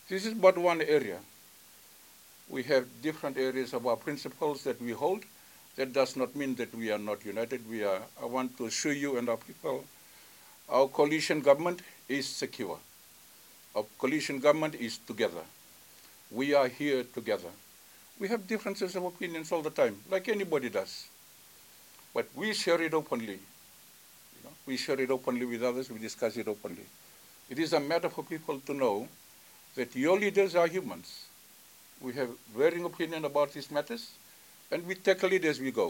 This is but one area. We have different areas of our principles that we hold. That does not mean that we are not united. I want to assure you and our people, our coalition government is secure. Our coalition government is together. We are here together. We have differences of opinions all the time, like anybody does. But we share it openly. We share it openly with others. We discuss it openly. It is a matter for people to know that your leaders are humans. We have varying opinion about these matters, and we tackle it as we go.